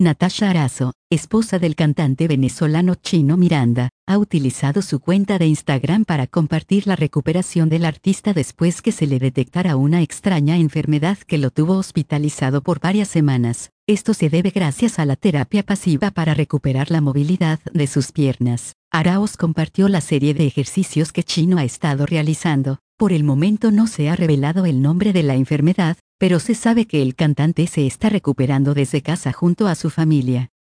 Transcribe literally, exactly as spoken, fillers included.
Natasha Arazo, esposa del cantante venezolano Chino Miranda, ha utilizado su cuenta de Instagram para compartir la recuperación del artista después que se le detectara una extraña enfermedad que lo tuvo hospitalizado por varias semanas. Esto se debe gracias a la terapia pasiva para recuperar la movilidad de sus piernas. Arauz compartió la serie de ejercicios que Chino ha estado realizando. Por el momento no se ha revelado el nombre de la enfermedad, pero se sabe que el cantante se está recuperando desde casa junto a su familia.